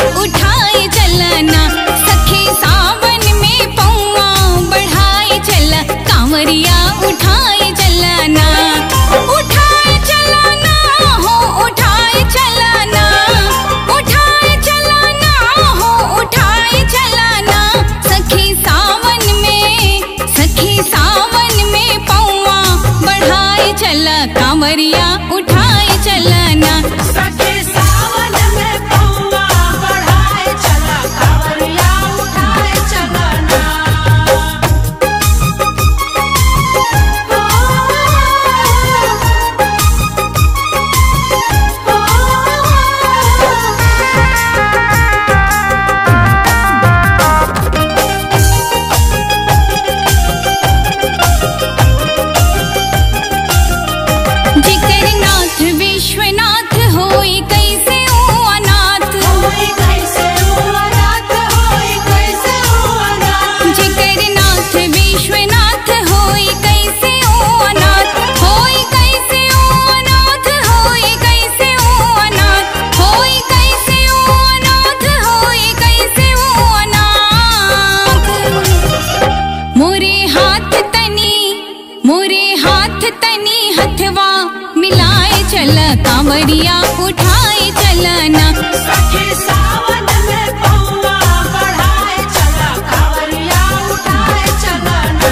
उठाए चलना, सखी सावन में पौआ बढ़ाए चला, कांवरिया उठाए चलना, उठाए चलना हो उठाए चलना, उठाए चलना हो उठाए चलना, सखी सावन में पौआ बढ़ाए चला, कांवरिया उठाए चलना। सखी सावन में पौआ बढ़ाए चला, कांवरिया उठाए चलना। जिकर नाथ विश्वनाथ होई कैसे ओ अनाथ, होई कैसे ओ अनाथ, होई कैसे ओ अनाथ। जिकर नाथ विश्वनाथ होई कैसे ओ अनाथ, होई कैसे ओ अनाथ, होई कैसे ओ अनाथ, होई कैसे ओ अनाथ, होई कैसे ओ अनाथ। मोरे हाथ तनी हथवा मिलाए चल, कांवरिया उठाए चलना। सखी सावन में पौआ बढ़ाए चला, कांवरिया उठाए चलना।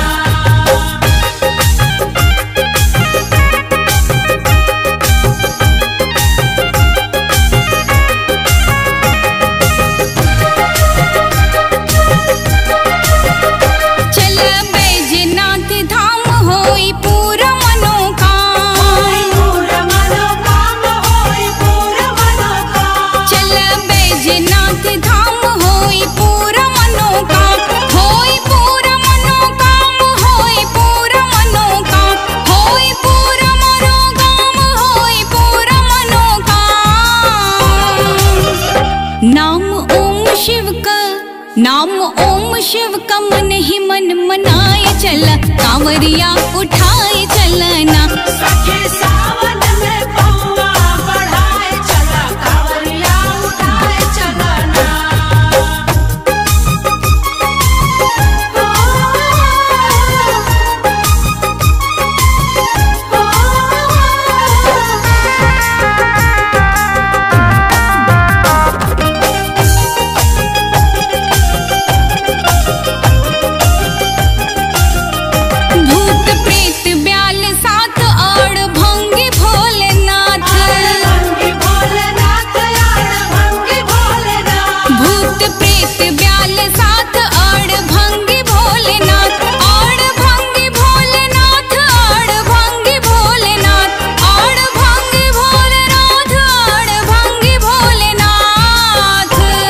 चल बैजनाथ धाम होई पूरा मनोकाम, होई पूरा मनोकाम, होई पूरा मनोकाम। चल बैजनाथ धाम होई पूरा मनोकाम, होई पूरा मनोकाम, होई पूरा मनोकाम, होई पूरा मनोकाम, होई पूरा मनोकाम। नाम ओम शिव का मन ही मन मनाए चल, कांवरिया उठाए चलना। सखी सावन में पौआ बढ़ाए चला, कांवरिया उठाए चलना। भूत प्रेत ब्याल साथ और भंगी भोलेनाथ, भंगी भोलेनाथ, यार भंगी भोलेनाथ। भूत प्रेत ब्याल साथ और भंगी भोलेनाथ, और भंगी भोलेनाथ, और भंगी भोलेनाथ, और भंगी भोलेनाथ, और भंगी भोलेनाथ।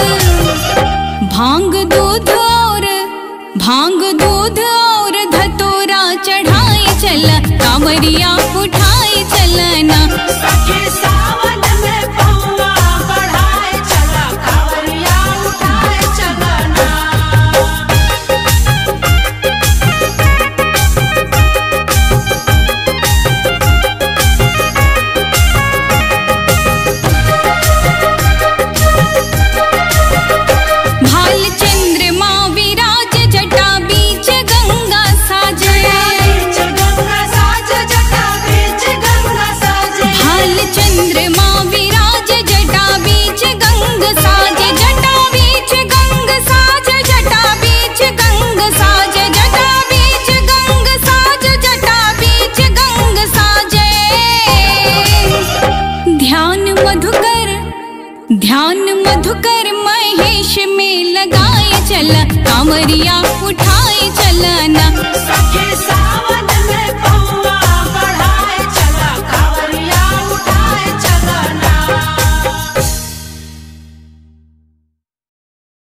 भांग दूध और धतूरा चढ़ाए चल, कांवरिया उठाए चलना।